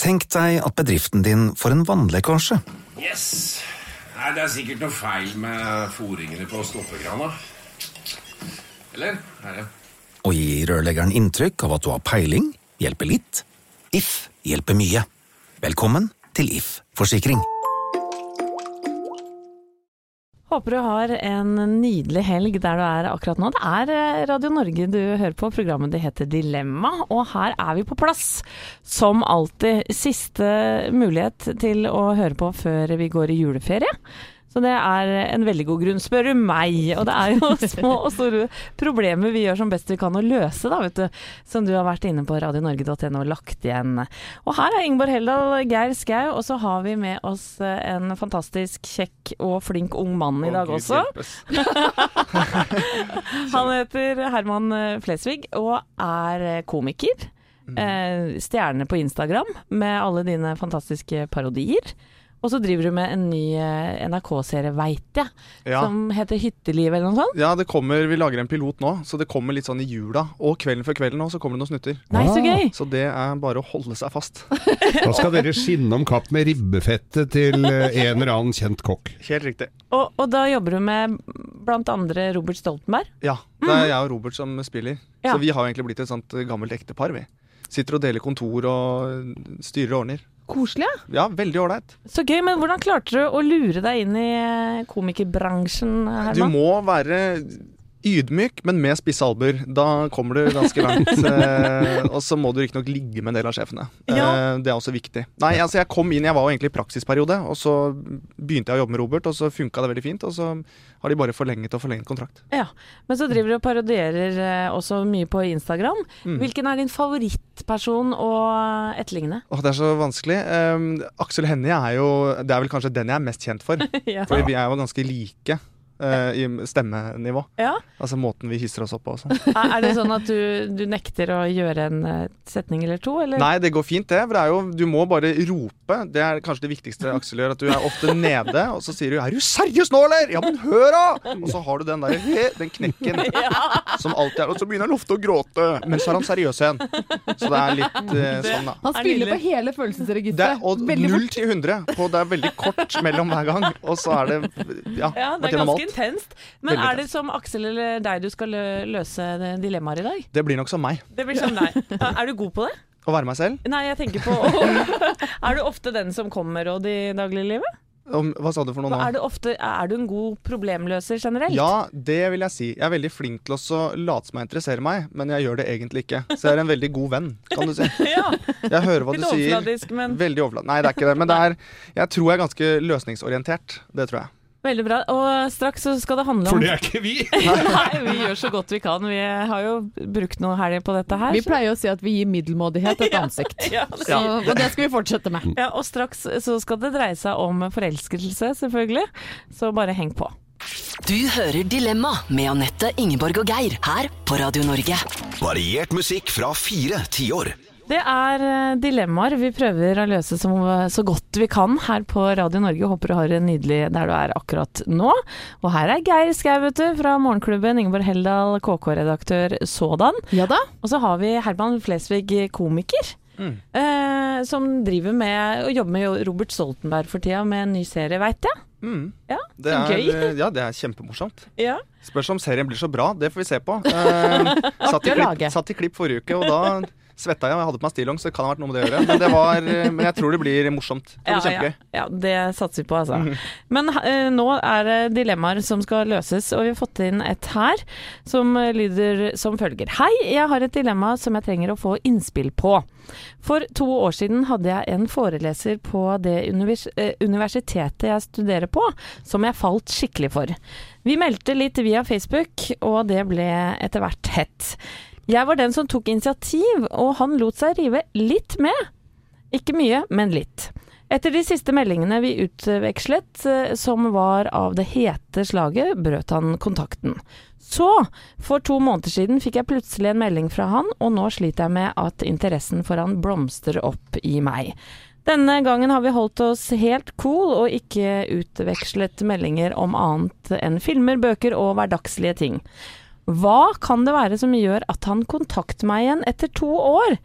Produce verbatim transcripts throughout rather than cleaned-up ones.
Tenk deg at bedriften din får en vannlekkasje. Yes! Nei, det er sikkert noe feil med foringene på stoppekrana. Eller? Er det? Og gi rørleggeren inntrykk av at du har peiling, hjelper litt. If hjelper mye. Velkommen til If Forsikring. Håper du har en nydelig helg der du er akkurat nå. Det er Radio Norge du hører på. Programmet det heter Dilemma, og her er vi på plass. Som alltid, siste mulighet til å høre på før vi går i juleferie. Så det er en veldig god grunn, spør du meg. Og det er jo små og store problemer vi gjør som best vi kan å løse, da, vet du. Som du har vært inne på radio norge punktum no og lagt igjen. Og her er Ingeborg Heldal, Geir Skau, og så har vi med oss en fantastisk kjekk og flink ung mann i dag også. Han heter Herman Flesvig og er komiker. Mm. Stjerne på Instagram med alle dine fantastiske parodier. Og så driver du med en ny N R K-serie, vet jeg, ja. Som heter Hytteliv eller noe sånt? Ja, det kommer, vi lager en pilot nå, så det kommer litt sånn i jula, og kvelden før kvelden nå, så kommer det noen snutter. Nei, så gøy! Så det er bare å holde seg fast. Da skal dere skinne om kapp med ribbefettet til en eller annen kjent kokk. Helt riktig. Og, og da jobber du med blant andre Robert Stoltenberg? Ja, det er jeg og Robert som spiller. Ja. Så vi har egentlig blitt et sånt gammelt ektepar, vi. Sitter og deler kontor og styrer og ordner. Koselig, ja. Veldig ordentlig. Så gøy, men hvordan klarte du å lure deg inn i komikerbransjen, Herman? Du må være ydmyk, men med spisse albuer. Da kommer du ganske langt. eh, og så må du ikke nok ligge med en del av sjefene. Ja. Eh, det er også viktig. Nei, altså jeg kom inn, jeg var jo egentlig i praksisperiode, og så begynte jeg å jobbe med Robert, og så funket det veldig fint, og så har de bare forlenget og forlenget kontrakt. Ja, men så driver du og parodierer eh, også mye på Instagram. Mm. Hvilken er din favorittperson å etterligne? Åh, det er så vanskelig. Um, Aksel Hennie er jo, det er vel kanskje den jeg er mest kjent for. Ja. Fordi vi er jo ganske like. Uh, i stemmenivå. Ja. Altså måten vi hisser oss opp på og sånn. Er det sånn at du, du nekter å gjøre en uh, setning eller to? Eller? Nei, det går fint det. For det er jo, du må bare rope. Det er kanskje det viktigste Aksel gjør. At du er ofte nede, og så sier du 'Er du seriøs nå, eller?' 'Ja, men hør da!' Og så har du den der, den knekken ja. Som alltid er. Og så begynner han ofte å gråte. Men så er han seriøs igjen. Så det er litt uh, sånn da. Han spiller på hele følelsesregisteret. Og null til hundre. Det er veldig kort mellom hver gang. Og så er det ja, ja det er ganske intenst. Men veldig er det som Aksel eller deg du skal løse dilemmaer i dag? Det blir nok som meg. Det blir som deg. Er du god på det? Å være meg selv? Nei, jeg tenker på Er du ofte den som kommer med råd i dagliglivet? Om, hva sa du for noe nå? Er du, ofte, er du en god problemløser generelt? Ja, det vil jeg si. Jeg er veldig flink til å late som jeg interesserer meg, men jeg gjør det egentlig ikke. Så jeg er en veldig god venn, kan du si. Ja. Jeg hører hva Litt du sier. overfladisk, men... Veldig overfladisk. Nei, det er ikke det. Men det er, jeg tror jeg er ganske løsningsorientert. Det tror jeg. Veldig bra, og straks så skal det handle om... For det er ikke vi! Nei, vi gjør så godt vi kan. Vi har jo brukt noe helg på dette her. Vi pleier å si at vi gir middelmådighet et ansikt. Ja, ja, så, og det skal vi fortsette med. Ja, og straks så skal det dreie seg om forelskelse, selvfølgelig. Så bare heng på. Du hører Dilemma med Anette, Ingeborg og Geir her på Radio Norge. Variert musikk fra fire tiår. Det er dilemmaer vi prøver å løse som, så godt vi kan her på Radio Norge. Håper du har en nydelig der du er akkurat nå. Og her er Geir Skau, vet du, fra Morgenklubben, Ingeborg Heldal, K K-redaktør sådan. Ja da. Og så har vi Herman Flesvig, komiker, mm. eh, som driver med, og jobber med Robert Stoltenberg for tida med en ny serie, vet jeg. Mm. Ja, det er gøy. Ja, det er kjempemorsomt. Ja. Spørs om serien blir så bra, det får vi se på. Eh, satt, i klipp, satt i klipp forrige uke, og da... svetta jeg, jeg hadde på meg stillongs, så det kan ha vært noe med det å gjøre. Men, det var, men jeg tror det blir morsomt. Det blir ja, kjempegøy. Ja, ja, det satser vi på, altså. Mm. Men uh, nå er det dilemmaer som skal løses, og vi har fått inn et her som lyder som følger. Hei, jeg har et dilemma som jeg trenger å få innspill på. For to år siden hadde jeg en foreleser på det univers- uh, universitetet jeg studerer på, som jeg falt skikkelig for. Vi meldte litt via Facebook, og det ble etter hvert hett. Jeg var den som tok initiativ, og han lot seg rive litt med. Ikke mye, men litt. Etter de siste meldingene vi utvekslet, som var av det hete slaget, brøt han kontakten. Så, for to måneder siden fikk jeg plutselig en melding fra han, og nå sliter jeg med at interessen for han blomstrer opp i meg. Denne gangen har vi holdt oss helt cool og ikke utvekslet meldinger om annet enn filmer, bøker og hverdagslige ting. Hva kan det være som gjør at han kontakter meg igjen etter to år?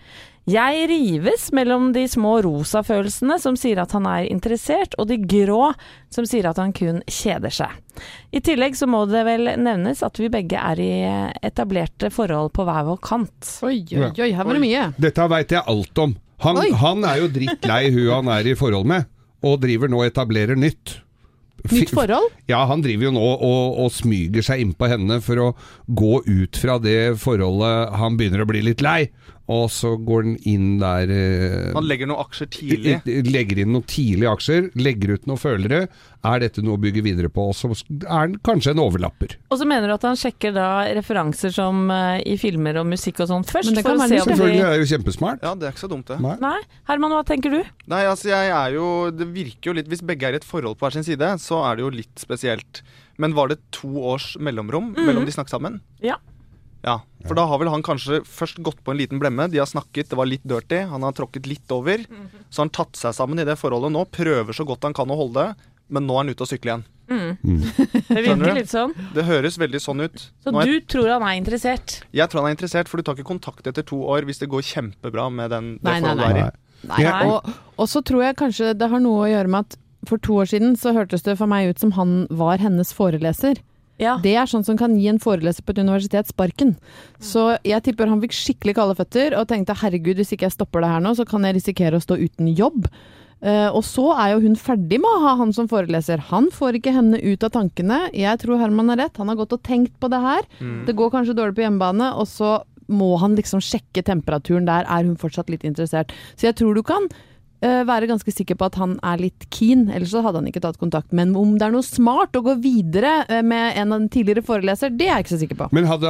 Jeg rives mellom de små rosa følelsene som sier at han er interessert, og de grå som sier at han kun kjeder seg. I tillegg så må det vel nevnes at vi begge er i etablerte forhold på hver vår kant. Oi, oi, oi, her var det mye. Dette vet jeg alt om. Han, han er jo drittlei hun han er i forhold med, og driver nå og etablerer nytt. Nytt forhold? Ja, han driver jo nå og, og smyger seg inn på henne for å gå ut fra det forholdet han begynner å bli litt lei. Og så går han inn der eh, Han legger noen aksjer tidlig. Legger inn noen tidlige aksjer, legger ut noen følere. Er dette noe å bygge videre på? Og så er han kanskje en overlapper. Og så mener du at han sjekker da referanser som uh, i filmer og musikk og sånt først? Men det kan for å være se om Selvfølgelig de... er det jo kjempesmart. Ja, det er ikke så dumt det. Nei. Nei? Herman, hva tenker du? Nei, altså jeg er jo Det virker jo litt Hvis begge er i et forhold på hver sin side, så er det jo litt spesielt. Men var det to års mellomrom Mhm. mellom de snakket sammen? Ja. Ja, for da har vel han kanskje først gått på en liten blemme. De har snakket, det var litt dirty, han har tråkket litt over. Så har han tatt seg sammen i det forholdet nå, prøver så godt han kan å holde det, men nå er han ute og sykler igjen. Mm. Mm. Det Skjønner virker du? litt sånn. Det høres veldig sånn ut. Så Nå er- du tror han er interessert? Jeg tror han er interessert, for du tar ikke kontakt etter to år hvis det går kjempebra med den, det Nei, nei, forholdet du er i. Nei, Ja. og, og så tror jeg kanskje det har noe å gjøre med at for to år siden så hørtes det for meg ut som han var hennes foreleser. Ja. Det er sånn som kan gi en foreleser på et universitet sparken. Så jeg tipper han fikk skikkelig kalde føtter og tenkte herregud, hvis ikke jeg stopper det her nå, så kan jeg risikere å stå uten jobb. Uh, og så er jo hun ferdig med å ha han som foreleser. Han får ikke henne ut av tankene. Jeg tror Herman har rett. Han har gått og tenkt på det her. Mm. Det går kanskje dårlig på hjemmebane, og så må han liksom sjekke temperaturen der. Er hun fortsatt litt interessert? Så jeg tror du kan uh, være ganske sikker på at han er litt keen, ellers så hadde han ikke tatt kontakt. Men om det er noe smart å gå videre uh, med en av den tidligere foreleser, det er jeg ikke så sikker på. Men hadde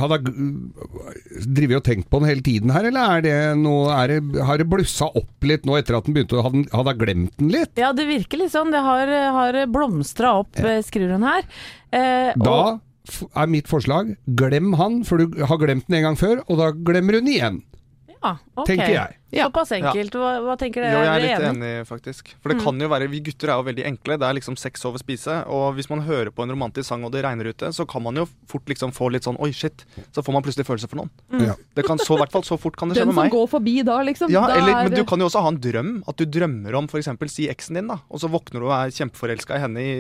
han drivet og tenkt på den hele tiden her, eller er det noe, er det, har det blussa opp litt nå etter at den begynte å hadde, hadde han glemt den litt? Ja, det virker litt sånn. Det har, har blomstra opp, ja. Skriver hun her. Eh, Da og, f- er mitt forslag, glem han, for du har glemt den en gang før, og da glemmer hun igjen, ja, ok. tenker jeg. Såpass enkelt. Hva, hva tenker dere? Jo, jeg er dere litt enig? enig, faktisk. For det kan jo være, vi gutter er jo veldig enkle, det er liksom sex over spise, og hvis man hører på en romantisk sang og det regner ute, så kan man jo fort liksom få litt sånn, oi shit, så får man plutselig følelse for noen. Ja. Det kan så, i hvert fall så fort kan det skje Den med som meg. går forbi da, liksom. Ja, da eller, er, men du kan jo også ha en drøm, at du drømmer om for eksempel si eksen din da, og så våkner du og er kjempeforelsket i henne i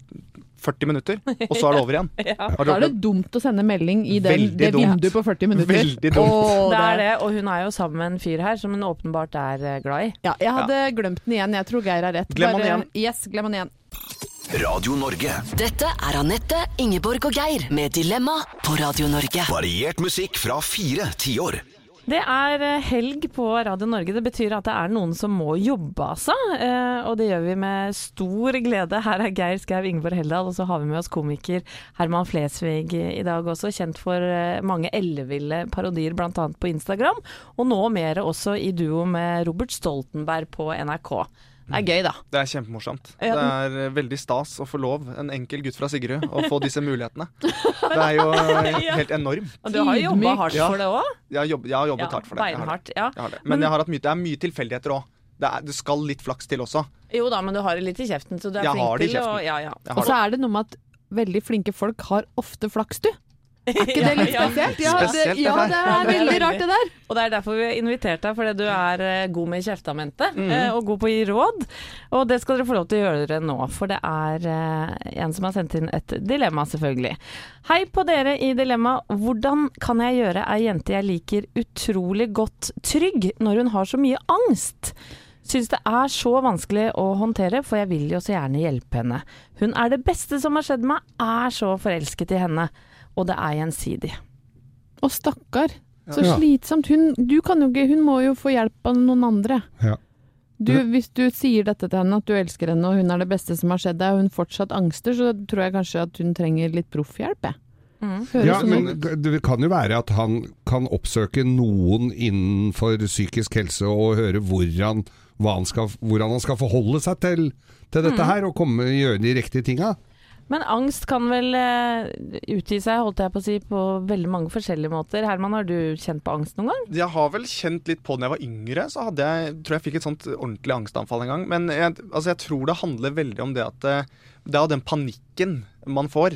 førti minutter, og så er det over igjen. Ja. Har du Da er det opplevd? dumt å sende melding i den, Veldig det dumt. vinduet på førti minutter. Veldig dumt. Åh, Det er det, og hun er jo sammen med en fyr her som hun åpenbart er eh, glad i. Ja, jeg hadde glemt den igjen. Jeg tror Geir har rett. Glem han Bare- igjen. Yes, glem han igjen. Radio Norge. Dette er Anette, Ingeborg og Geir med Dilemma på Radio Norge. Variert musikk fra fire tiår. Det er eh, helg på Radio Norge. Det betyr at det er noen som må jobbe, altså. Eh, og det gjør vi med stor glede. Her er Geir Skau, Ingeborg Heldal, og så har vi med oss komiker Herman Flesvig i dag også, kjent for eh, mange elleville parodier, blant annet på Instagram, og nå mer også i duo med Robert Stoltenberg på N R K. Det er gøy, da. Det er kjempemorsomt. Ja, Det er eh, veldig stas å få lov, en enkel gutt fra Sigrud, å få disse mulighetene. Det er jo eh, helt enormt. Og du har jo jobba hardt Ja. for det òg. Jeg har, jobb, jeg har jobbet hardt for det. Jeg har det. Beinhardt. Ja. Jeg har det. Men jeg har hatt mye, det er mye tilfeldigheter òg. Det, er- det skal litt flaks til også. Jo da, men du har det litt i kjeften, så du er Jeg har flink det i til å kjeften. ja, ja. Jeg Og har så det. er det noe med at veldig flinke folk har ofte flaks, du. Er ikke det litt Ja, ja. spesielt? Ja, det, Spesielt, det ja, der. det Ja, er det er veldig veldig. rart det der. Og det er derfor vi har invitert deg, fordi du er eh, god med kjeftamentet Mhm. eh, og god på å gi råd. Og det skal dere få lov til å gjøre nå, for det er eh, en som har sendt inn et dilemma, selvfølgelig. Hei på dere i Dilemma. Hvordan kan jeg gjøre ei jente jeg liker utrolig godt trygg når hun har så mye angst? Syns det er så vanskelig å håndtere, for jeg vil jo så gjerne hjelpe henne. Hun er det beste som har skjedd meg, er så forelsket i henne, og det er gjensidig. Og stakkar. Så Ja. slitsomt. Hun, du kan jo ikke, hun må jo få hjelp av noen andre. Ja. Du, hvis du sier dette til henne, at du elsker henne og hun er det beste som har skjedd deg, og hun fortsatt angster, så tror jeg kanskje at hun trenger litt proffhjelp. jeg. Mm. Høres Ja, sånn men ut. det kan jo være at han kan oppsøke noen innenfor psykisk helse og høre hvordan, hva han skal, hvordan han skal forholde seg til, til dette her, og komme gjøre de riktige tinga. Men angst kan vel eh, utgi seg, holdt jeg på å si, på veldig mange forskjellige måter. Herman, har du kjent på angst noen gang? Jeg har vel kjent litt på det da jeg var yngre, så hadde jeg, tror jeg fikk et sånt ordentlig angstanfall en gang. Men jeg, altså jeg tror det handler veldig om det at det, det er jo den panikken man får.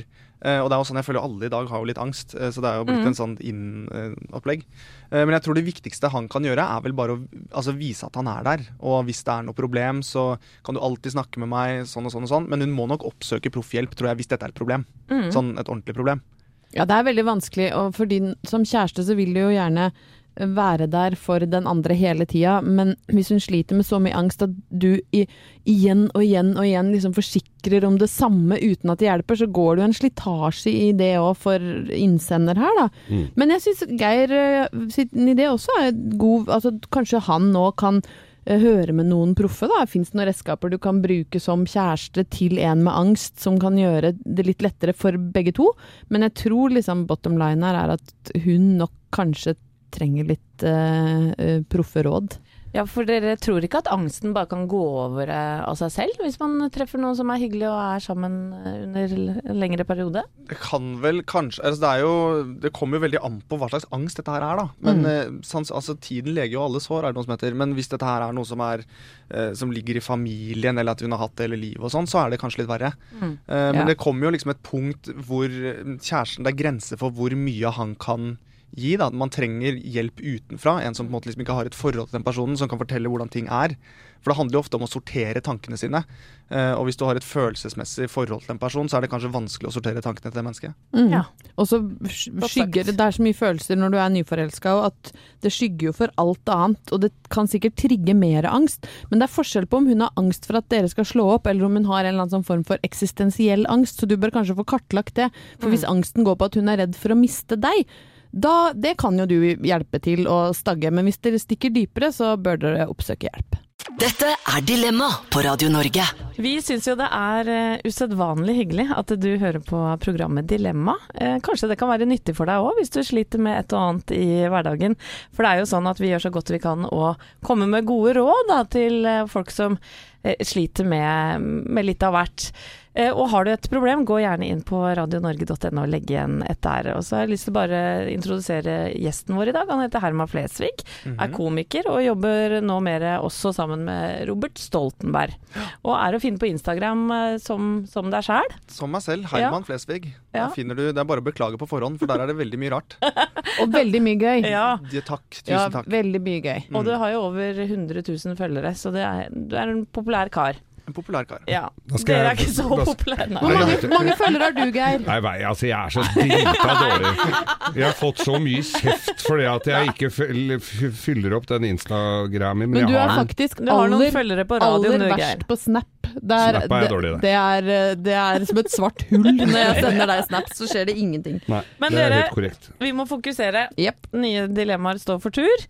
Uh, og det er jo sånn, jeg føler jo alle i dag har jo litt angst, uh, så det er jo blitt Mm. en sånn inn-opplegg. Uh, men jeg tror det viktigste han kan gjøre er vel bare å altså, vise at han er der. Og hvis det er noe problem, så kan du alltid snakke med meg, sånn og sånn og sånn. Men hun må nok oppsøke proffhjelp, tror jeg, hvis dette er et problem. Mm. Sånn et ordentlig problem. Ja, det er veldig vanskelig, og for din, som kjæreste så vil du jo gjerne være der for den andre hele tida, men hvis hun sliter med så mye angst at du i, igjen og igjen og igjen liksom forsikrer om det samme uten at det hjelper, så går det jo en slitasje i det også for innsender her da. Mm. Men jeg synes Geir uh, sin idé også er god, altså kanskje han nå kan uh, høre med noen proffe da, finnes det noen redskaper du kan bruke som kjæreste til en med angst som kan gjøre det litt lettere for begge to, men jeg tror liksom bottom line her er at hun nok kanskje trenger litt uh, uh, proffe råd. Ja, for dere tror ikke at angsten bare kan gå over eh, av seg selv, hvis man treffer noen som er hyggelig og er sammen eh, under en lengre periode? Det kan vel kanskje, altså det er jo, det kommer jo veldig an på hva slags angst dette her er da. Men Mm. eh, sans, altså tiden leger jo alle sår, er det noe som heter. Men hvis dette her er noe som er, eh, som ligger i familien, eller at hun har hatt det hele livet og sånn, så er det kanskje litt verre. Mm. Eh, men Ja. det kommer jo liksom et punkt hvor kjæresten, det er grenser for hvor mye han kan gi da. Man trenger hjelp utenfra, en som på en måte liksom ikke har et forhold til den personen, som kan fortelle hvordan ting er. For det handler jo ofte om å sortere tankene sine. Eh, og hvis du har et følelsesmessig forhold til en person, så er det kanskje vanskelig å sortere tankene til det mennesket. Mm. Ja. Og så sk- skygger det, det er så mye følelser når du er nyforelsket, og at det skygger jo for alt annet, og det kan sikkert trigge mer angst, men det er forskjell på om hun har angst for at dere skal slå opp, eller om hun har en eller annen sånn form for eksistensiell angst, så du bør kanskje få kartlagt det, for hvis angsten går på at hun er redd for å miste deg, da, det kan jo du hjelpe til å stagge, men hvis dere stikker dypere, så bør dere oppsøke hjelp. Dette er Dilemma på Radio Norge. Vi synes jo det er uh, usedvanlig hyggelig at du hører på programmet Dilemma. Uh, kanskje det kan være nyttig for deg også, hvis du sliter med et og annet i hverdagen. For det er jo sånn at vi gjør så godt vi kan å komme med gode råd da, til uh, folk som uh, sliter med, med litt av hvert. Uh, og har du et problem, gå gjerne inn på radio norge punktum no og legg igjen et der. Og så har jeg lyst til bare å introdusere gjesten vår i dag. Han heter Herman Flesvig, Mhm. er komiker og jobber nå mer også sammen med Robert Stoltenberg. Og er å finne på Instagram eh, som, som deg selv. Som meg selv, Herman Flesvig. Ja. Der finner du, det er bare å beklage på forhånd, for der er det veldig mye rart. Og veldig mye gøy. Ja, De, takk, tusen Ja, takk. veldig mye gøy. og du har jo over hundre tusen følgere, så det er, du er en populær kar. En populær kar. Ja, Da skal dere er jeg- ikke så da- populære. Hvor Nei. mange, mange følgere har du, Geir? Nei, vei, altså jeg er så drita dårlig. Jeg har fått så mye kjeft for det at jeg ikke fyll- f- fyller opp den Instagrammen, men, Men du jeg er har den. faktisk Du har noen aller, følgere på radio aller nå, Geir. verst på Snap. Det er, Snap er jeg dårlig i det. det, er, det er som et svart hull. Når jeg sender deg snaps, så skjer det ingenting. Nei, Men det er dere- helt korrekt. Vi må fokusere. Jepp. Nye dilemmaer står for tur.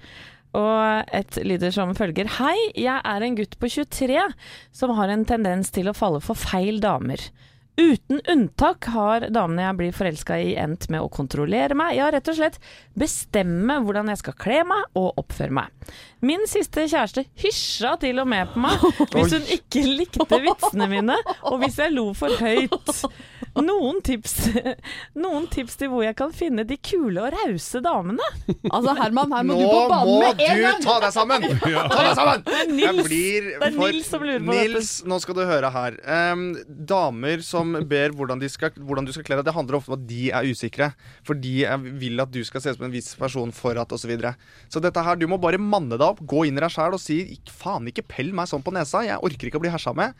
Og et lyder som følger. Hei, jeg er en gutt på tjuetre som har en tendens til å falle for feil damer. Uten unntak har damene jeg blir forelsket i endt med å kontrollere meg. Ja, rett og slett bestemme hvordan jeg skal kle meg og oppføre meg. Min siste kjæreste hysja til og med på meg hvis hun ikke likte vitsene mine, og hvis jeg lo for høyt. Noen tips, noen tips til hvor jeg kan finne de kule og rause damene? Altså, Herman, her må Nå du på banen må med en du gang! ta deg sammen! Ta deg sammen! Det er Jeg Nils, blir det er for- Nils som lurer på Nils, nå skal du høre her. Em, damer som ber hvordan, de skal, hvordan du skal kle deg, det handler ofte om at de er usikre. For de er, vil at du skal se ut som en viss person for at, og så videre. Så dette her, du må bare manne deg opp, gå inn i deg selv og si, "Ikk- faen, ikke pell meg sånn på nesa, jeg orker ikke å bli hersa med.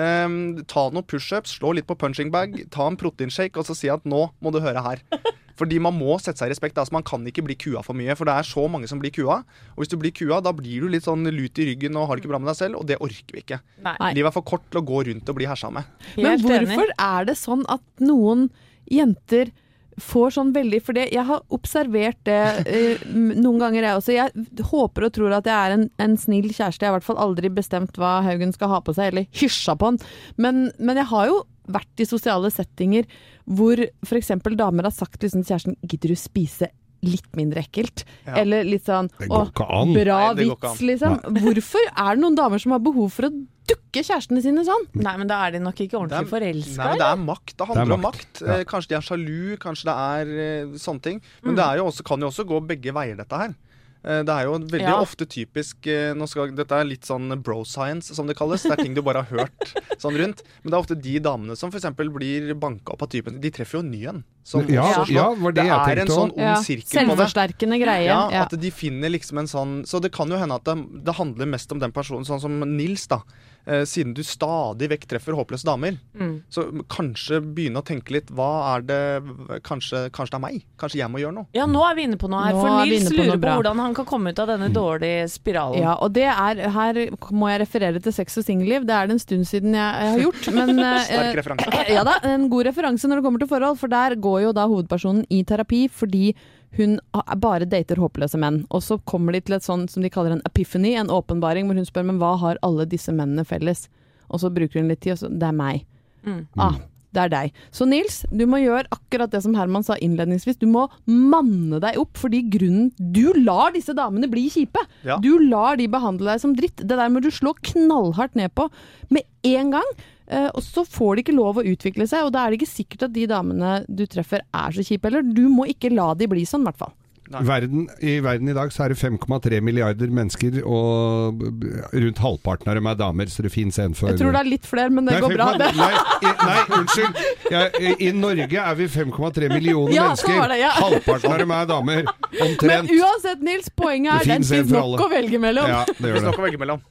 Em, ta noen pushups, slå litt på punching bag, ta en proteinshake, og så si at nå må du høre her. Fordi man må sette seg i respekt, altså man kan ikke bli kua for mye, for det er så mange som blir kua. Og hvis du blir kua, da blir du litt sånn lut i ryggen og har det ikke bra med deg selv, og det orker vi ikke. Nei, Nei. Livet er for kort til å gå rundt og bli hersa med. Men helt enig. hvorfor er det sånn at noen jenter får sånn veldig, for det, jeg har observert det eh, m- noen ganger jeg også, jeg håper og tror at jeg er en, en snill kjæreste, jeg har i hvert fall aldri bestemt hva Haugen skal ha på seg, eller hysja på han, men, men jeg har jo vært i sosiale settinger hvor for eksempel damer har sagt liksom til kjæresten, gidder du spise litt mindre ekkelt? Ja. Eller litt sånn, Det går «Åh, ikke an. bra Nei, det går ikke vits, an. liksom. Hvorfor er det noen damer som har behov for å dukke kjærestene sine sånn? Nei, men da er de nok ikke Det ordentlig er- forelsket. Nei, men det er makt. Det handler Det er om makt, makt. ja. Eh, Kanskje de er sjalu, kanskje det er eh, sånne ting. Men Mm. det er jo også, kan jo også gå begge veier, dette her. Det er jo veldig Ja. ofte typisk nå skal, Dette er litt sånn bro science, som det kalles. Det er ting du bare har hørt sånn rundt. Men det er ofte de damene som for eksempel blir banka opp av typen. De treffer jo en ny en. Som Ja, også slår. ja, var det det jeg er tenkte en sånn også. ond Ja. sirkel på det. Selvforsterkende greie. Ja, Ja. at de finner liksom en sånn. Så det kan jo hende at det, det handler mest om den personen, sånn som Nils, da. Eh, siden du stadig vekk treffer håpløse damer, Mm. så kanskje begynne å tenke litt. Hva er det Kanskje, kanskje det er meg? Kanskje jeg må gjøre noe? Ja, nå er vi inne på noe her, Nå for er vi Nils inne på noe lurer på bra. hvordan han kan komme ut av denne dårlige spiralen. Ja, og det er, her må jeg referere til Sex og singelliv. Det er det en stund siden jeg, jeg har gjort, men eh, Sterk referanse. ja da, en god referanse når det kommer til forhold, for der går jo da hovedpersonen i terapi fordi hun ha- bare dater håpløse menn. Og så kommer de til et sånn som de kaller en epiphany, en åpenbaring, hvor hun spør, men hva har alle disse mennene felles? Og så bruker hun litt tid, og så, det er meg. Mm. Ah, det er deg. Så Nils, du må gjøre akkurat det som Herman sa innledningsvis. Du må manne deg opp, fordi grunnen du lar disse damene bli kjipe. Ja. Du lar de behandle deg som dritt. Det der må du slå knallhardt ned på med en gang. eh, Og så får de ikke lov å utvikle seg, og da er det ikke sikkert at de damene du treffer er så kjipe heller. Du må ikke la de bli sånn, i hvert fall. Verden, I verden i dag så er det fem komma tre milliarder mennesker, og rundt halvparten av dem er damer, så det finnes en for Jeg tror det er litt flere, men det Nei, går bra. fem komma- Det. Nei, i, nei, unnskyld. Ja, i, I Norge er vi fem komma tre millioner Ja, så mennesker. var det, ja. Halvparten av dem er damer. Men Omtrent. uansett, Nils, poenget er Det det finnes en finnes for nok alle. å velge mellom. Ja, det Hvis gjør dere det. kan velge mellom.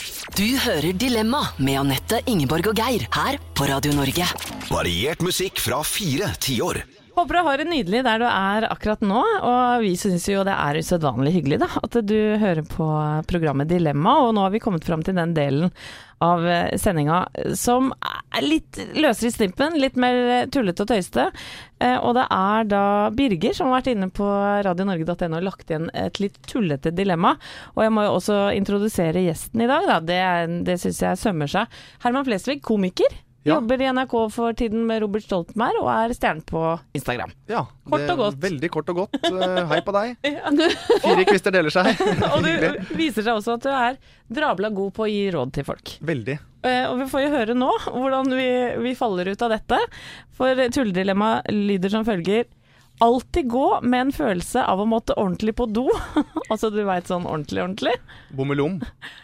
Du hører Dilemma med Anette, Ingeborg og Geir her på Radio Norge. Variert musikk fra fire tiår. Håper du har det nydelig der du er akkurat nå, og vi synes jo det er usedvanlig hyggelig da, at du hører på programmet Dilemma, og nå har vi kommet fram til den delen av sendinga som er litt løsere i snippen, litt mer tullete og tøyste, Eh, og det er da Birger som har vært inne på radio norge punktum no og lagt igjen et litt tullete dilemma, og jeg må jo også introdusere gjesten i dag da, det, er- det synes jeg sømmer seg. Herman Flesvig, komiker. Ja. Jobber i N R K for tiden med Robert Stoltenberg og er stjerne på Instagram. Ja, Kort det- og godt. Veldig kort og godt. Eh, Hei på deg. Fire kvister deler seg. Og det Hyggelig. viser seg også at du er drabla god på å gi råd til folk. Veldig. Eh, og vi får jo høre nå hvordan vi, vi faller ut av dette. For tulledilemma lyder som følger. Alltid gå med en følelse av å måtte ordentlig på do. Altså du vet sånn ordentlig, ordentlig. Bommelom.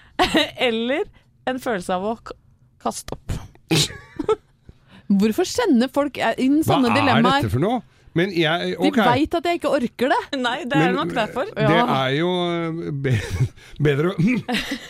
Eller en følelse av å k- kaste opp. Hvorfor sender folk inn Hva sånne er dilemmaer? dette for noe? Men jeg, De ok. veit at jeg ikke orker det. Nei, det er Men, nok derfor. Det er jo be bedre å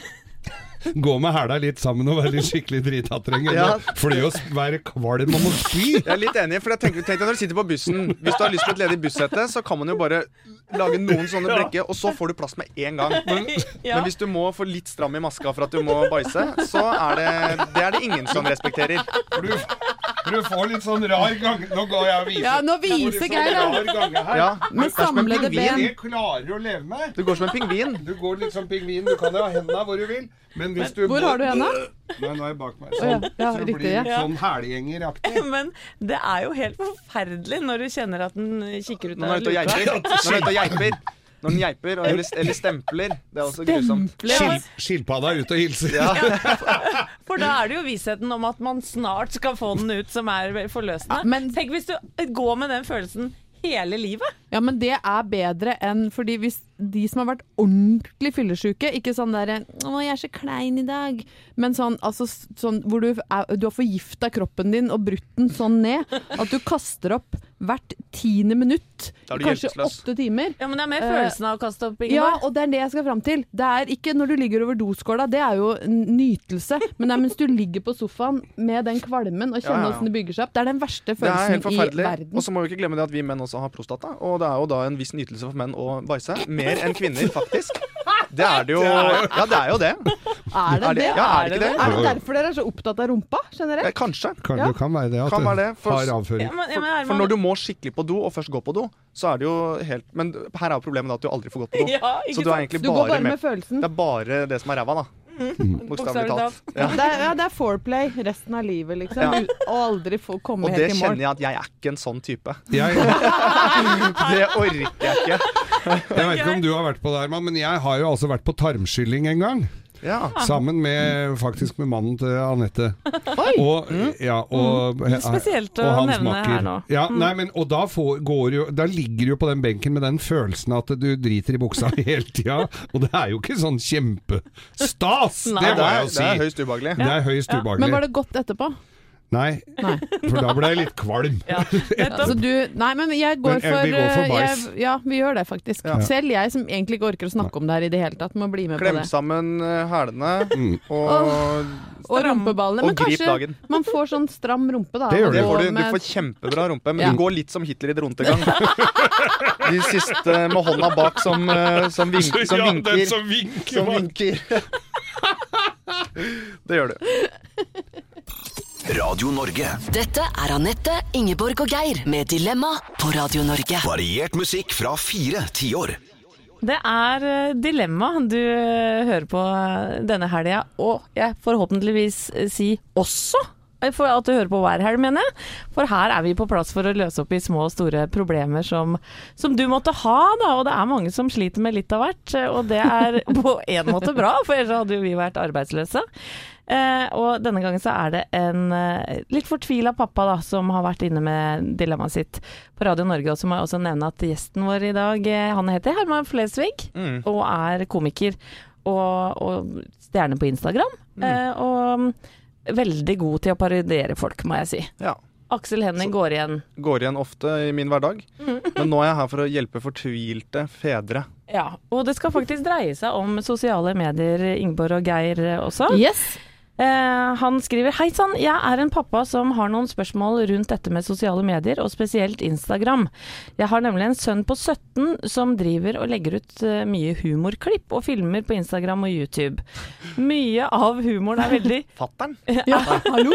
gå med hæla litt sammen og være litt skikkelig dritattrenger. Ja. Fly og være kvalm om å spy. Jeg er litt enig, for jeg tenker, tenk deg når du sitter på bussen. Hvis du har lyst på et ledig bussete, så kan man jo bare lage noen sånne brekker, og så får du plass med en gang. Men, Ja. men hvis du må få litt stram i maska for at du må bæsje, så er det det er det ingen som respekterer. For du, for du får litt sånn rar gang. Nå går jeg og viser. Ja, nå Du får litt viser sånn Geir, da. rar gange her. Ja, Med det er som en samlede pingvin. ben. Det klarer du å leve med. Du går som en pingvin. Du går litt som pingvin. Du kan jo ha hendene hvor du vil. Men hvis du Hvor har du henda? Nei, nå er jeg bak meg. Å, ja. Sånn, Ja, så det riktig, blir ja. sånn hælgjengeraktig. Men det er jo helt forferdelig når du kjenner at den kikker ut Når av den er ute og luka. geiper. Når den er ute og geiper. Når den geiper, og- eller, eller stempler. Det er også grusomt. Skil, skilpadda er ute og hilser. Ja. For da er det jo vissheten om at man snart skal få den ut som er forløsende. Ja, men- Tenk hvis du går med den følelsen hele livet. Ja, men det er bedre enn fordi hvis de som har vært ordentlig fyllesyke, ikke sånn derre 'Å, jeg er så klein i dag', men sånn, altså, sånn hvor du, er, du har forgifta kroppen din og brutt den sånn ned at du kaster opp hvert tiende minutt Da er i du kanskje hjelpeløs. åtte timer. Ja, men det er mer Eh, følelsen av å kaste opp, Ja, Ingeborg. og det er det jeg skal fram til. Det er ikke når du ligger over doskåla, det er jo en nytelse. Men det er mens du ligger på sofaen med den kvalmen og kjenner Ja, ja, ja. hvordan det bygger seg opp. Det er den verste Det er helt følelsen i forferdelig. verden. Og så må vi ikke glemme det at vi menn også har prostata. Og det er jo da en viss nytelse for menn å bæsje. Mer enn kvinner, faktisk. Det er det jo. Ja, det er jo det. Er det Er det- det? ja, er det ikke det? Er det derfor dere er så opptatt av rumpa generelt? Eh, Kanskje. Kan, Ja. Det kan være det at Kan være det, for- har avføring. Ja, men, ja, men, For Herman- når du må skikkelig på do, og først gå på do, så er det jo helt Men her er jo problemet da at du aldri får gått på do. Ja, ikke Så du er sant? egentlig Du går bare bare med med følelsen. Det er bare det som er ræva, da. Bokstavelig Bokstavelig talt. talt. Ja. Det er, ja, det er foreplay resten av livet, liksom. Ja. U- Og aldri få komme Og helt det i mål. kjenner jeg at jeg er ikke en sånn type. Jeg, Det orker jeg ikke. jeg vet ikke om du har vært på det, Herman, men jeg har jo altså vært på tarmskylling en gang. Ja. Sammen med, faktisk med mannen til Anette. Oi! Og, ja, og, Mm. Spesielt å og hans nevne makker. her nå. Ja, Mm. nei, men, og da, får, går jo, da ligger du jo på den benken med den følelsen at du driter i buksa hele tida, og det er jo ikke sånn kjempestas, Nei. det må Det jeg er, jo si. det er høyst ubehagelig. Det er høyst ubehagelig. Men var det godt etterpå? Nei, Nei. for da ble jeg litt kvalm. Ja, Altså du, nei, men jeg går Men, eh, for, vi går for eh, bæsj. jeg, Ja, vi gjør det faktisk. Ja. Selv jeg som egentlig ikke orker å snakke om det her i det hele tatt, må bli med Klem på det. sammen eh, hælene Mm. og, Og rumpeballene. Men og grip kanskje dagen. man får sånn stram rumpe, da. Det gjør og Det du. gå får du, du med- får kjempebra rumpe, men Ja. du går litt som Hitler i drontegang. De siste med hånda bak som, eh, som, vink, som Ja, vinker. den som vinker. Som var- vinker. Det gjør du. Radio Norge. Dette er Anette, Ingeborg og Geir med Dilemma på Radio Norge. Variert musikk fra fire tiår. Det er eh, Dilemma du eh, hører på eh, denne helga, og jeg forhåpentligvis eh, si også eh, for at du hører på hver helg, mener jeg. For her er vi på plass for å løse opp i små og store problemer som, som du måtte ha, da. Og det er mange som sliter med litt av hvert, eh, og det er på en måte bra, for ellers hadde jo vi vært arbeidsløse. Eh, og denne gangen så er det en eh, litt fortvilet pappa da, som har vært inne med dilemmaet sitt på Radio Norge, og så må jeg også nevne at gjesten vår i dag, eh, han heter Herman Flesvig, Mm. og er komiker og, og stjerne på Instagram, eh, og veldig god til å parodiere folk, må jeg si. Ja. Aksel Henning går igjen. Går igjen ofte i min hverdag. Men nå er jeg her for å hjelpe fortvilte fedre. Ja, og det skal faktisk dreie seg om sosiale medier, Ingeborg og Geir eh, også. Yes. Eh, han skriver: Hei sann, jeg er en pappa som har noen spørsmål rundt dette med sosiale medier, og spesielt Instagram. Jeg har nemlig en sønn på sytten som driver og legger ut eh, mye humorklipp og filmer på Instagram og YouTube. Mye av humoren er veldig Fatteren? Ja, hallo?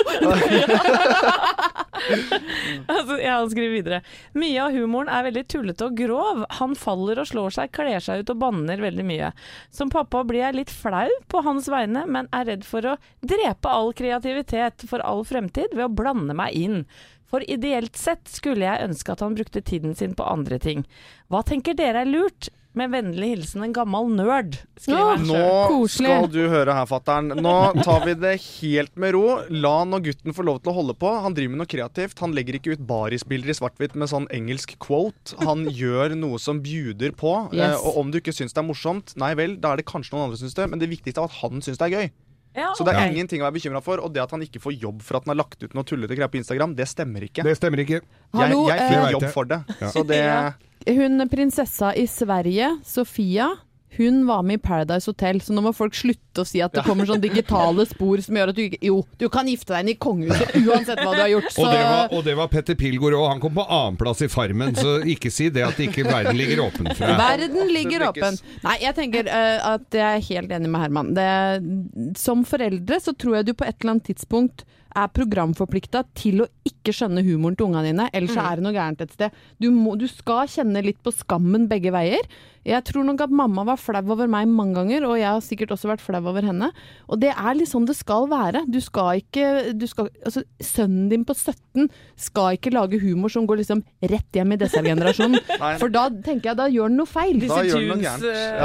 altså, ja, han skriver videre. Mye av humoren er veldig tullete og grov. Han faller og slår seg, kler seg ut og banner veldig mye. Som pappa blir jeg litt flau på hans vegne, men er redd for å drepe all kreativitet for all fremtid ved å blande meg inn. For ideelt sett skulle jeg ønske at han brukte tiden sin på andre ting. Hva tenker dere er lurt? Med vennlig hilsen en gammel nerd, skriver han Nå selv. Koselig. skal du høre her, fatteren. Nå tar vi det helt med ro. La nå gutten få lov til å holde på. Han driver med noe kreativt. Han legger ikke ut barisbilder i svart-hvitt med sånn engelsk quote. Han gjør noe som bjuder på. Yes. Eh, og om du ikke syns det er morsomt, nei vel, da er det kanskje noen andre som syns det. Men det viktigste er at han syns det er gøy. Ja, Så det er ok. ingenting å være bekymra for. Og det at han ikke får jobb for at han har lagt ut noe tullete greier på Instagram, det stemmer ikke. Det stemmer ikke. Jeg, Hallo, jeg eh, fikk Jeg vet jobb det. for det. Ja. Så det Ja. Hun prinsessa i Sverige, Sofia, hun var med i Paradise Hotel, så nå må folk slutte å si at det kommer sånn digitale spor som gjør at du ikke Jo, du kan gifte deg inn i kongehuset uansett hva du har gjort, så Og det var, og det var Petter Pilgaard, og han kom på annenplass i Farmen, så ikke si det at ikke verden ligger åpen for deg. Verden ligger Så åpen. lykkes. Nei, jeg tenker eh, at jeg er helt enig med Herman. Det, som foreldre så tror jeg du på et eller annet tidspunkt er programforplikta til å ikke skjønne humoren til ungene dine, ellers så er det noe gærent et sted. Du, må, du skal kjenne litt på skammen begge veier. Jeg tror nok at mamma var flau over meg mange ganger, og jeg har sikkert også vært flau over henne. Og det er litt sånn det skal være. Du skal ikke du skal, altså, sønnen din på sytten skal ikke lage humor som går liksom rett hjem i dessertgenerasjonen. Nei. For da tenker jeg, da gjør den noe feil. Da gjør den noe Tunes, gærent. eh,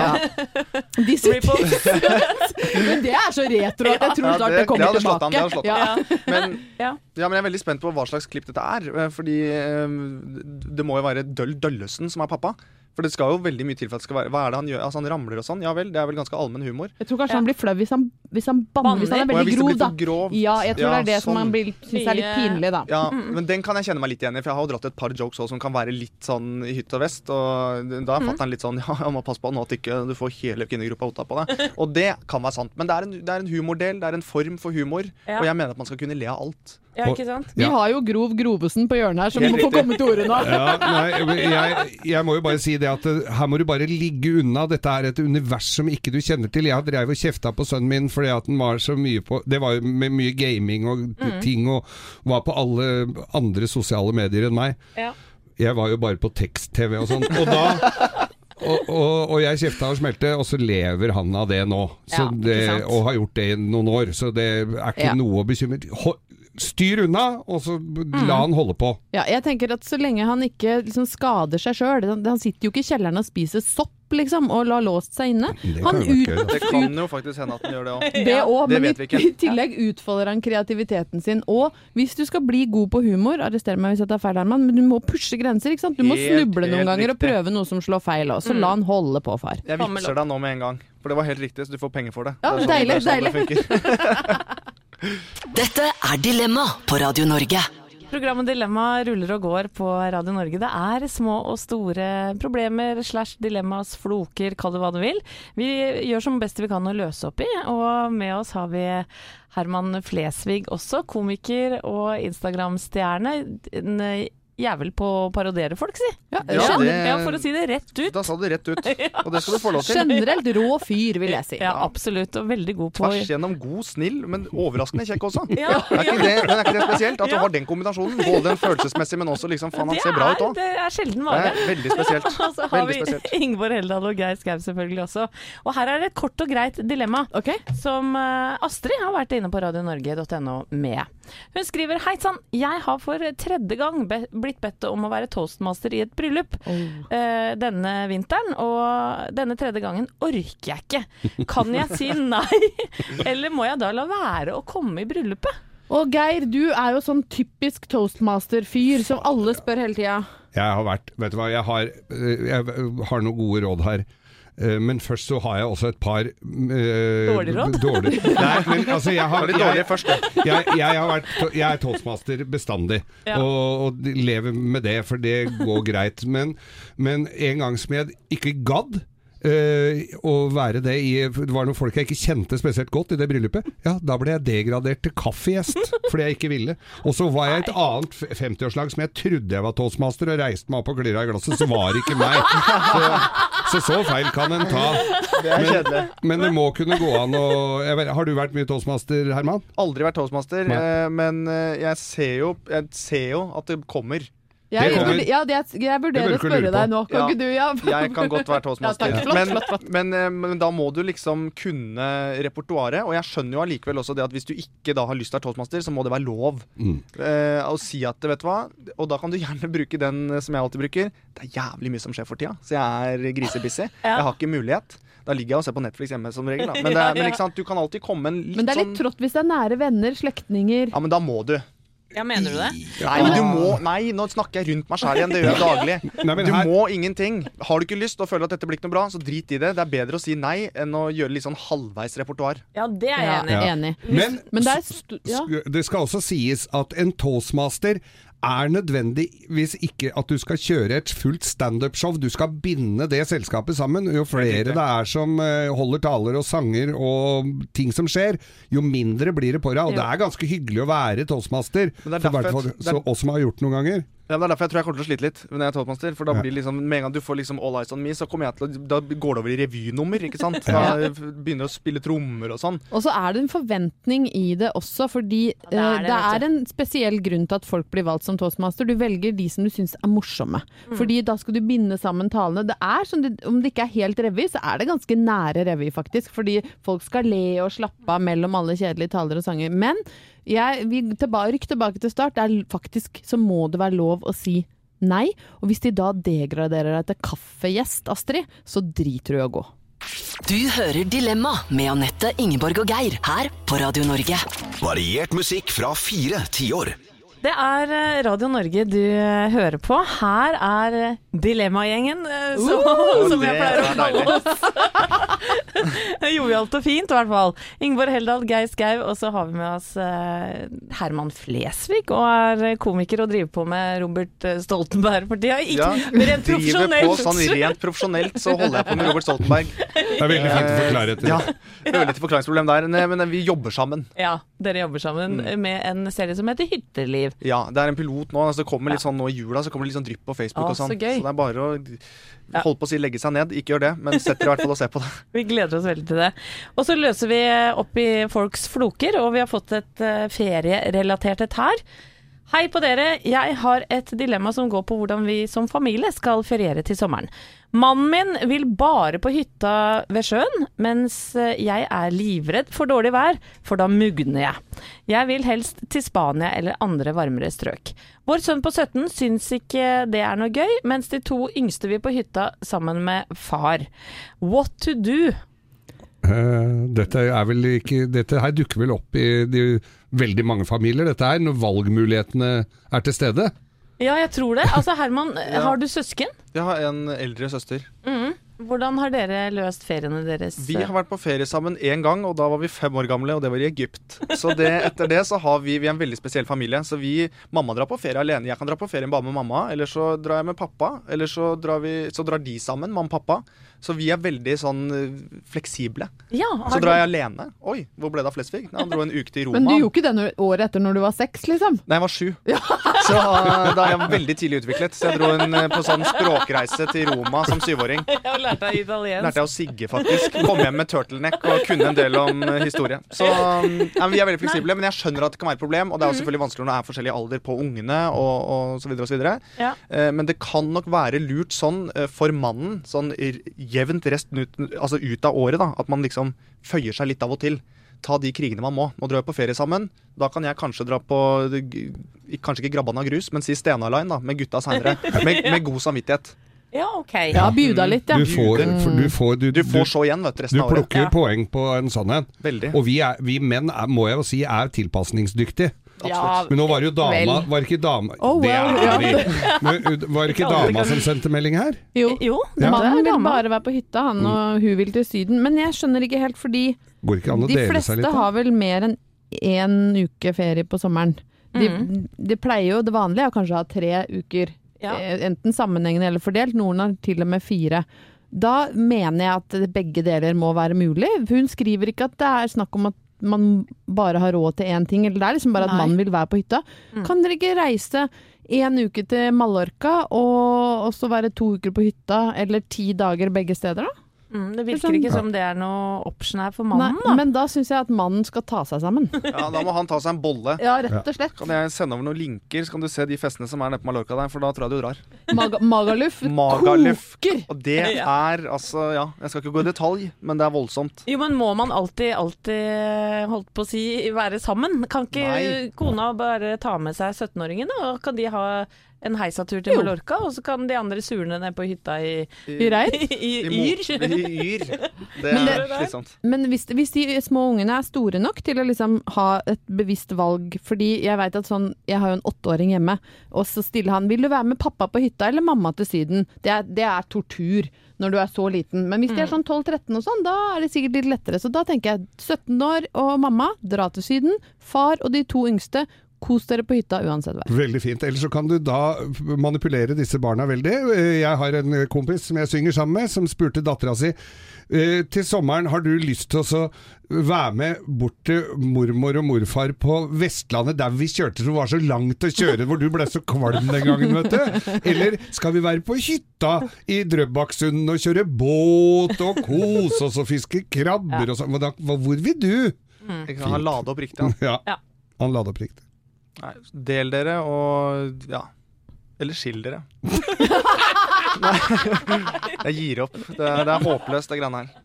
Ja. Disse Rip-off. Men det er så retro at jeg tror Ja, snart det- det kommer det hadde slått an, tilbake. det hadde slått an. Ja. Men, Ja. ja, men jeg er veldig spent på hva slags klipp dette er. eh, Fordi eh, det må jo være Døll Døllesen som er pappa. For det skal jo veldig mye til for at det skal være. Hva er det han gjør? Altså Han ramler og sånn. Ja vel, det er vel ganske allmenn humor. Jeg tror kanskje Ja. han blir flau hvis han, hvis han banner, hvis han er Og jeg veldig hvis det grov, blir da. for grovt. Ja, jeg tror Ja, det er det som sånn. man blir- synes er litt Mye- pinlig, da. Ja, men den kan jeg kjenne meg litt igjen i, for jeg har jo dratt et par jokes også som kan være litt sånn i hytt og vest. Og da er fatter'n litt sånn ja, jeg må passe på nå at ikke du får hele kvinnegruppa hota på deg. Og det kan være sant. Men det er en, det er en humordel, det er en form for humor. Ja. Og jeg mener at man skal kunne le av alt. Ja, ikke sant? Vi Ja. har jo Grov Grovesen på hjørnet her, som Helt må få riktig. komme til orde nå. Ja, nei, men jeg, jeg må jo bare si det at eh, her må du bare ligge unna. Dette er et univers som ikke du kjenner til. Jeg drev og kjefta på sønnen min fordi at den var så mye på Det var jo med mye gaming og ting, og var på alle andre sosiale medier enn meg. Ja. Jeg var jo bare på tekst-T V og sånn. Og da og, og, og jeg kjefta og smelte, og så lever han av det nå. Så Ja, ikke det, sant? og har gjort det i noen år. Så det er ikke Ja. noe å bekymre. Ho- Styr unna, og så la han holde på. Ja, jeg tenker at så lenge han ikke liksom skader seg sjøl. Han, han sitter jo ikke i kjelleren og spiser sopp liksom, og la låst seg inne. Det Han kan jo være ut, gøy, da. Det kan jo faktisk hende at den gjør det også. det også, Det men vet vi i, ikke. i tillegg utfolder han kreativiteten sin. Og hvis du skal bli god på humor, arrester meg hvis jeg tar feil, Herman, men du må pushe grenser, ikke sant? Du må Helt, snuble noen helt ganger og riktig. prøve noe som slår feil også. Så la han holde på, far. Jeg vitser deg nå med en gang, for det var helt riktig, så du får penger for det. Ja, Det er sånn- deilig, det er sånn det deilig. funker. Dette er Dilemma på Radio Norge. Programmet Dilemma ruller og går på Radio Norge. Det er små og store problemer, slash dilemmas, floker, kall det hva du vil. Vi gjør som best vi kan å løse opp i, og med oss har vi Herman Flesvig også, komiker og Instagram-stjerne. En jævel på å parodiere folk, si. Ja, Ja, gen- det- Ja, for å si det rett ut. Da sa du det rett ut, og det skal du få lov til. Generelt rå fyr, vil jeg si. Ja, absolutt, og veldig god på Tvers gjennom god, snill, men overraskende kjekk også. Ja, Er ikke det, men er ikke det spesielt? At du Ja. har den kombinasjonen, både den følelsesmessige, men også liksom, faen, han Det ser bra ut er, også. det er sjelden Det vare. er veldig spesielt. Og så har Veldig vi spesielt. Ingeborg Heldal og Geir Skau selvfølgelig også. Og her er det et kort og greit dilemma Ok? som eh, Astrid har vært inne på radio norge punktum no med. Hun skriver: Hei sann, jeg har for tredje gang be blitt bedt om å være toastmaster i et bryllup eh, denne vinteren, og denne tredje gangen orker jeg ikke. Kan jeg si nei, eller må jeg da la være å komme i bryllupet? Og Geir, du er jo sånn typisk toastmaster-fyr som alle spør hele tida. Jeg har vært, vet du hva, jeg har, eh, jeg har noen gode råd her. Eh, Men først så har jeg også et par eh, Dårlige råd? dårlige- Nei, men altså jeg har Det var litt dårlig først, det. jeg, jeg, har vært, jeg er toastmaster bestandig, Ja. og, og lever med det, for det går greit. Men, men en gang som jeg ikke gadd eh, å være det i Det var noen folk jeg ikke kjente spesielt godt i det bryllupet. Ja, da ble jeg degradert til kaffegjest fordi jeg ikke ville. Og så var jeg et annet f- femtiårslag som jeg trodde jeg var toastmaster, og reiste meg opp og klirra i glasset, så var det ikke meg. Så så, så feil kan en ta. Det er kjedelig. Men det må kunne gå an å jeg vet, Har du vært mye toastmaster, Herman? Aldri vært toastmaster, Nei. eh, men eh, jeg ser jo, jeg ser jo at det kommer. Jeg, Det kommer- ja, det, jeg, jeg Det bør vurderer du å ikke spørre lure på. deg nå. Kan Ja. ikke du, ja? Jeg kan godt være toastmaster. Ja, takk. Flott, men, flott, flott. Men, eh, men da må du liksom kunne repertoaret, og jeg skjønner jo allikevel også det at hvis du ikke da har lyst til å være toastmaster, så må det være lov Mm. eh, å si at, vet du hva, og da kan du gjerne bruke den eh, som jeg alltid bruker. Det er jævlig mye som skjer for tida, så jeg er grisebissig. Ja. Jeg har ikke mulighet. Da ligger jeg og ser på Netflix hjemme som regel, da. Men, det, er- men ikke sant, du kan alltid komme en litt Men det er litt sånn trått hvis det er nære venner, slektninger. Ja, men da må du. Ja, mener du det? Nei, men du må Nei, nå snakker jeg rundt meg sjæl igjen. Det gjør jeg daglig. Nei, men Du her- må ingenting. Har du ikke lyst og føler at dette blir ikke noe bra, så drit i det. Det er bedre å si nei enn å gjøre litt sånn halvveis repertoar. Ja, det er jeg Ja, enig i. Ja. enig. Men, Men det er s- st- ja. sk- det skal også sies at en toastmaster er nødvendig hvis ikke at du skal kjøre et fullt stand-up-show. Du skal binde det selskapet sammen. Jo flere det er som eh, holder taler og sanger og ting som skjer, jo mindre blir det på deg. Og det er ganske hyggelig å være toastmaster, Men det er for hvert derfor- fall det er- så oss som har gjort det noen ganger. Ja, men det er derfor jeg tror jeg kommer til å slite litt når jeg er toastmaster. For da Ja. blir liksom, med en gang du får liksom All Eyes On Me, så kommer jeg til å Da går det over i revynummer, ikke sant? Da begynner jeg å spille trommer og sånn. Og så er det en forventning i det også, fordi det er eh, det, det vet er du. en spesiell grunn til at folk blir valgt som toastmaster. Du velger de som du syns er morsomme. Fordi da skal du binde sammen talene. Det er som det, om det ikke er helt revy, så er det ganske nære revy, faktisk. Fordi folk skal le og slappe av mellom alle kjedelige taler og sanger. Men jeg, vi tilbake, rykk tilbake til start. Det er faktisk så må det være lov å si nei. Og hvis de da degraderer deg til kaffegjest, Astrid, så driter du i å gå. Du hører Dilemma med Anette, Ingeborg og Geir her på Radio Norge. Variert musikk fra fire tiår. Det er eh, Radio Norge du eh, hører på. Her er eh, Dilemma-gjengen, eh, så, som jeg det pleier å er kalle deilig. oss. Jovialt og fint, i hvert fall. Ingeborg Heldal, Geir Skau, og så har vi med oss eh, Herman Flesvig, og er eh, komiker og driver på med Robert eh, Stoltenberg for tida. Ikke Ja, rent driver på profesjonelt. sånn rent profesjonelt, så holder jeg på med Robert Stoltenberg. Det er veldig fint å forklare etter. Ja, ørlite forklaringsproblem der, men- men vi jobber sammen. Ja, dere jobber sammen Mm. med en serie som heter Hytteliv. Ja, det er en pilot nå, altså det kommer litt sånn nå i jula, så kommer det litt sånn drypp på Facebook Å, og sånn. så gøy. Så det er bare å Ja. holde på å si legge seg ned, ikke gjør det, men setter i hvert fall og ser på det. Vi gleder oss veldig til det. Og så løser vi opp i folks floker, og vi har fått et uh, ferierelatert et her. Hei på dere, jeg har et dilemma som går på hvordan vi som familie skal feriere til sommeren. Mannen min vil bare på hytta ved sjøen, mens jeg er livredd for dårlig vær, for da mugner jeg. Jeg vil helst til Spania eller andre varmere strøk. Vår sønn på sytten syns ikke det er noe gøy, mens de to yngste vil på hytta sammen med far. What to do? Uh, dette er vel ikke Dette her dukker vel opp i de veldig mange familier, dette her, når valgmulighetene er til stede. Ja, jeg tror det. Altså, Herman, ja. Har du søsken? Jeg har en eldre søster. Mm. Hvordan har dere løst feriene deres? Vi har vært på ferie sammen en gang, og da var vi fem år gamle, og det var i Egypt. Så det, etter det så har vi, vi er en veldig spesiell familie. Så vi, mamma drar på ferie alene. Jeg kan dra på ferie bare med mamma, eller så drar jeg med pappa, eller så drar, vi, så drar de sammen, mamma og pappa. Så vi er veldig sånn fleksible. Ja, så drar jeg alene. Oi, hvor ble det av Flesvig? Nei, han dro en uke til Roma. Men du gjorde ikke det året etter når du var seks, liksom? Nei, jeg var sju. Ja. Så da er jeg veldig tidlig utviklet. Så jeg dro en, på sånn språkreise til Roma som syvåring. Jeg lærte jeg italiensk. Lærte jeg å sigge, faktisk. Kom hjem med turtleneck og kunne en del om historie. Så ja, vi er veldig fleksible, men jeg skjønner at det kan være et problem. Og det er jo selvfølgelig vanskelig når det er forskjellig alder på ungene og, og så videre og så videre. Ja. Men det kan nok være lurt sånn for mannen, sånn jevnt resten ut, altså ut av året da, at man liksom føyer seg litt av og til. Ta de krigene man må. Nå drar jeg på ferie sammen. Da kan jeg kanskje dra på, kanskje ikke Grabban av grus, men si Stena Line da, med gutta senere. Med, med god samvittighet. Ja, ok. Ja, bjuda litt, ja. Du får, du får, du, du får så igjen, vet du, resten du av året. Du plukker ja. poeng på en sånn en. Veldig. Og vi, er, vi menn, er, må jeg jo si, er tilpasningsdyktige. Ja, men nå var det jo dama, vel. var ikke dama oh, det well, er ja. vi. Men var ikke dama som sendte melding her? Jo, jo ja. Mannen vil bare være på hytta, han og hun vil til Syden. Men jeg skjønner ikke helt, fordi Går ikke an å de dele fleste seg litt, har vel mer enn en uke ferie på sommeren. De, mm. de pleier jo, det vanlige er kanskje å ha tre uker, ja. Enten sammenhengende eller fordelt. Noen har til og med fire. Da mener jeg at begge deler må være mulig. Hun skriver ikke at det er snakk om at man bare har råd til én ting, eller det er liksom bare at Nei. Man vil være på hytta. Mm. Kan dere ikke reise en uke til Mallorca og, og så være to uker på hytta, eller ti dager begge steder da? Mm, det virker ikke som det er noe option her for mannen. Nei, da. Men da synes jeg at mannen skal ta seg sammen. Ja, da må han ta seg en bolle. Ja, rett og slett. Kan jeg sende over noen linker, så kan du se de festene som er nede på Mallorca der, for da tror jeg du drar. Mag Magaluf Magaluf. koker! Og det er, altså, ja, jeg skal ikke gå i detalj, men det er voldsomt. Jo, men må man alltid, alltid, holdt på å si, være sammen? Kan ikke Nei. Kona bare ta med seg syttenåringen, da? Kan de ha en heisatur til Mallorca, og så kan de andre surne ned på hytta i, I, i Rein? I, i, i Yr. I Yr. Det er det, slitsomt. Men hvis, hvis de små ungene er store nok til å liksom ha et bevisst valg, fordi jeg vet at sånn, jeg har jo en åtteåring hjemme, og så stiller han, vil du være med pappa på hytta eller mamma til Syden? Det er, det er tortur når du er så liten. Men hvis de er sånn tolv tretten og sånn, da er det sikkert litt lettere. Så da tenker jeg sytten år og mamma, dra til Syden, far og de to yngste, kos dere på hytta uansett vær. Veldig fint. Ellers så kan du da manipulere disse barna veldig. Jeg har en kompis som jeg synger sammen med, som spurte dattera si til sommeren, har du lyst til å være med bort til mormor og morfar på Vestlandet, der vi kjørte som var så langt å kjøre, hvor du ble så kvalm den gangen, vet du? Eller skal vi være på hytta i Drøbaksunden og kjøre båt og kose oss og fiske krabber og sånn? Hvor vil du? Mm. Han la det opp riktig, han. Ja, ja. Han la det opp riktig. Nei, del dere og ja, eller skill dere. Nei, jeg gir opp. Det er, det er håpløst, det greiene her.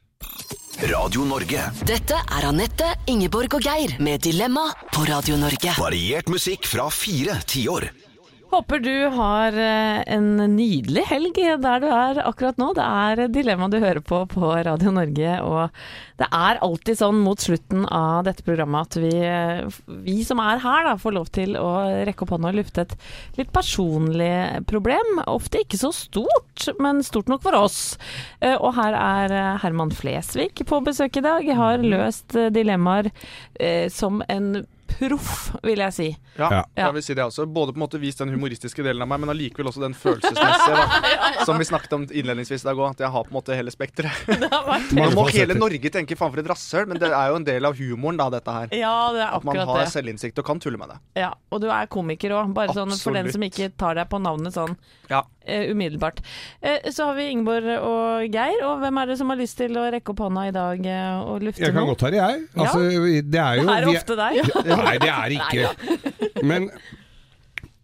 Radio Norge. Dette er Anette, Ingeborg og Geir med Dilemma på Radio Norge. Variert musikk fra fire tiår. Håper du har en nydelig helg der du er akkurat nå. Det er Dilemma du hører på på Radio Norge, og det er alltid sånn mot slutten av dette programmet at vi, vi som er her da, får lov til å rekke opp hånda og lufte et litt personlig problem. Ofte ikke så stort, men stort nok for oss. Og her er Herman Flesvig på besøk i dag. Jeg har løst dilemmaer eh, som en proff, vil jeg si. Ja, ja, jeg vil si det også. Både på en måte vist den humoristiske delen av meg, men allikevel også den følelsesmessige, da, ja, ja. Som vi snakket om innledningsvis i dag også, at jeg har på en måte hele spektret. Nå må hele Norge tenke faen for et rasshøl, men det er jo en del av humoren da, dette her. Ja, det er akkurat det. At man har det. Selvinnsikt og kan tulle med det. Ja, og du er komiker også, bare sånn for den som ikke tar deg på navnet sånn ja. uh, umiddelbart. Uh, så har vi Ingeborg og Geir, og hvem er det som har lyst til å rekke opp hånda i dag uh, og lufte noe? Jeg kan godt ta det, jeg. Altså, ja. det er jo... Det er ofte deg. Ja. Nei, det er ikke. Men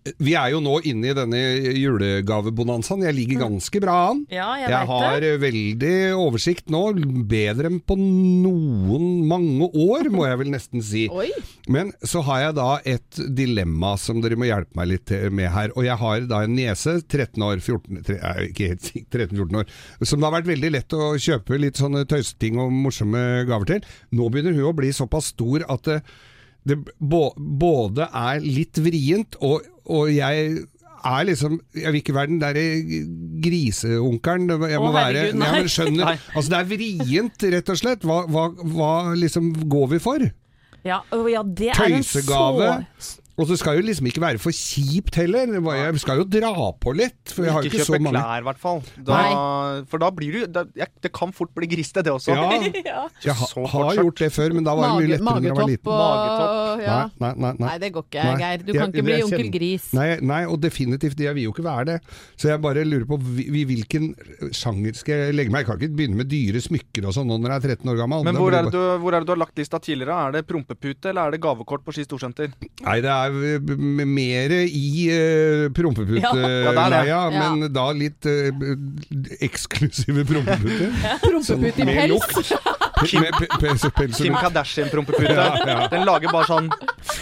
vi er jo nå inne i denne julegavebonanzaen. Jeg ligger ganske bra an. Ja, jeg, jeg har det. veldig oversikt nå, bedre enn på noen mange år, må jeg vel nesten si. Oi. Men så har jeg da et dilemma som dere må hjelpe meg litt med her. Og jeg har da en niese, tretten år, fjorten, tre, ikke helt sikkert, tretten fjorten år, som det har vært veldig lett å kjøpe litt sånne tøyseting og morsomme gaver til. Nå begynner hun å bli såpass stor at det, det både er litt vrient, og, og jeg er liksom, jeg vil ikke være den der griseonkeren, jeg må Å, være, herregud, nei. jeg må skjønne, altså det er vrient rett og slett, hva, hva, hva liksom går vi for? Ja, ja, det er en så... Tøysegave. Og det skal jo liksom ikke være for kjipt heller. Jeg skal jo dra på litt, for jeg har ikke ikke så kjøpe mange. klær, i hvert fall. Da, for da blir du da, jeg, det kan fort bli griste, det også. Ja, Ja. jeg ha, Så har kort skjørt. gjort det før, men da var det mye Mage, lettere når jeg var magetopp liten. og Magetopp. ja. Nei, nei, nei, nei. Nei, det går ikke, Nei. Geir. Du Jeg- kan ikke bli jeg onkel kjenner- Gris. Nei, nei, og definitivt, jeg vil jo ikke være det. Så jeg bare lurer på vi- vi- hvilken sjanger skal jeg legge meg. Jeg kan ikke begynne med dyre smykker og sånn når jeg er tretten år gammel. Men Da hvor blir er, det det du, hvor er det du har lagt lista tidligere? Er det prompepute, eller er det gavekort på Ski Storsenter? bare- Nei, det er eh, m- mer i uh, prompeputeleia, Ja, det er det. men da litt eh, eksklusive prompeputer. Prompepute i Med pels. lukt. Med pe- pels og pels og Kim lukt. Kardashian-prompepute. Ja, ja. Den lager bare sånn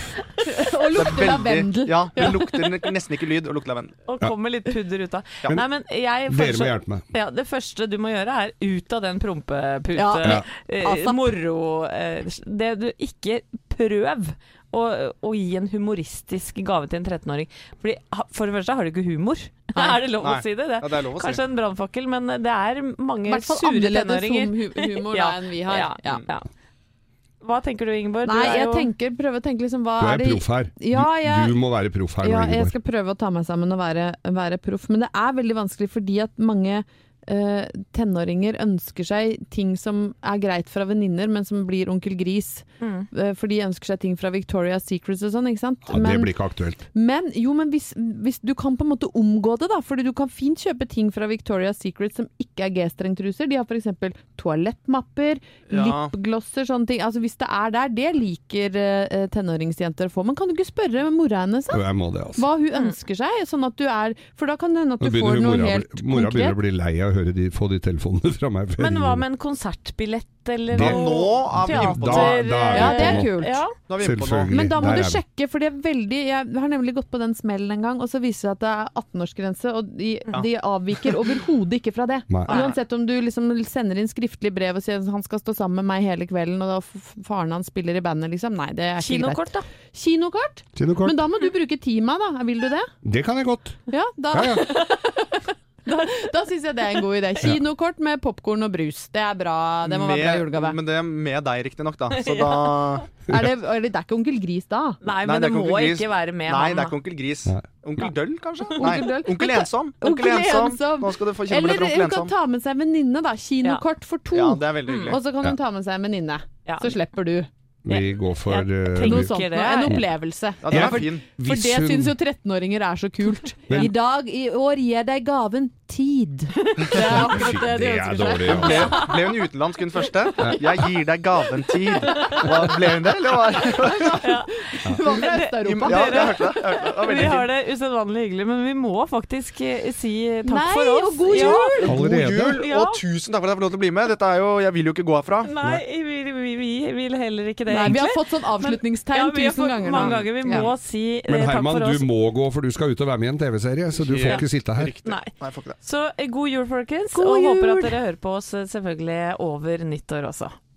Og lukter veldig- lavendel. Ja, den lukter nesten ikke lyd, og lukter lavendel. Og kommer litt pudder ut av. Ja. Nei, men jeg Dere må foreslår- hjelpe meg. Ja, det første du må gjøre er ut av den prompepute Ja. Ja. eh, Altså. moro eh, Det du ikke prøv å, å gi en humoristisk gave til en trettenåring. Fordi ha- For det første har du ikke humor. Nei. Er det lov Nei. å si det? det Ja, det er lov å si. Kanskje en brannfakkel, men det er mange I hvert fall sure annerledes tenåringer. hum- hu- humor da Ja. enn vi har. Ja, Ja. ja. Hva tenker du, Ingeborg? Nei, du er jeg jo tenker, prøver å tenke liksom hva Du er er det proff her. Ja, Du, jeg- du må være proff her nå, Ja, jeg Ingeborg. skal prøve å ta meg sammen og være, være proff, men det er veldig vanskelig fordi at mange eh, tenåringer ønsker seg ting som er greit fra venninner, men som blir onkel Gris. Mm. Eh, for de ønsker seg ting fra Victoria's Secrets og sånn, ikke sant? Ja, det blir ikke aktuelt. Men, jo, men hvis, hvis du kan på en måte omgå det da, fordi du kan fint kjøpe ting fra Victoria's Secret som ikke er G-strengtruser. De har for eksempel toalettmapper, Ja. lipglosser, sånne ting. Altså hvis det er der, det liker eh, tenåringsjenter å få. Men kan du ikke spørre mora hennes da? Jo, jeg må det, altså. Hva hun ønsker seg, sånn at du er, for da kan det hende at Nå du begynner får noe mora, helt mora begynner å konkret. bli lei av å høre de, få de telefonene fra meg. før Men hva jul. med en konsertbillett eller Det- noe Nå er vi inne på Da- teater? da er vi Ja, det er på kult. Ja. Nå er vi inne på nå. Selvfølgelig. Men da må Der du er vi. sjekke, for det er veldig Jeg har nemlig gått på den smellen en gang, og så viser det at det er atten-årsgrense, og de, de avviker overhodet ikke fra det. Nei. Uansett om du liksom sender inn skriftlig brev og sier at han skal stå sammen med meg hele kvelden, og da f- faren hans spiller i bandet, liksom. Nei, det er ikke greit. Kinokort, da. Kinokort? Kinokort. Men da må du bruke Tima, da. Vil du det? Det kan jeg godt. Ja, da, Ja, ja. da, da syns jeg det er en god idé. Kinokort med popkorn og brus. Det er bra. Det må være bra julegave. Men det er med deg, riktignok, da. Så da Er det, er det, det er ikke onkel Gris da? Nei, Nei, men det det, er ikke må onkel Gris. ikke være med Nei, han. det er da. ikke onkel Gris. Nei. Onkel Døll, kanskje? Onkel Nei, Døll. onkel Men- Ensom. Onkel Ensom. Nå skal du få Eller kjennebillett fra hun onkel kan Ensom. ta med seg venninne, da. Kinokort for to. Ja, det er veldig hyggelig. Og så kan hun ta med seg en venninne. Ja. Så slipper du. Vi går for Jeg eh, tenker Noe litt- sånt. det noe. er- En opplevelse. Ja, den Ja, er for- fin. For Hvis det hun- syns jo trettenåringer er så kult. Men- I dag, i år, gir deg gaven tid. Det er akkurat det de Det er ønsker seg. dårlig, Ble, altså. ble hun utenlandsk, hun første? Jeg gir deg gaven tid. Hva, ble hun det, eller hva? Hun var fra Øst-Europa. Ja, jeg hørte det. Jeg hørte det. Det var Vi veldig har fint. det usedvanlig hyggelig, men vi må faktisk eh, si takk Nei, for oss. og god Ja. jul! God Allerede? jul, Ja. og tusen takk for at jeg får lov til å bli med. Dette er jo, Jeg vil jo ikke gå herfra. Nei, vi, vi, vi vil heller ikke det, Nei, vi har egentlig. fått sånn avslutningstegn Ja, vi har tusen fått ganger mange nå. ganger. Vi må Ja. si eh, Men takk Herman, for oss. du må gå, for du skal ut og være med i en T V-serie, så du får Ja. ikke sitte her. Riktig. Nei. Nei, jeg får ikke det. Så eh, god jul, folkens. God og jul! håper at dere hører på oss eh, selvfølgelig over nyttår også.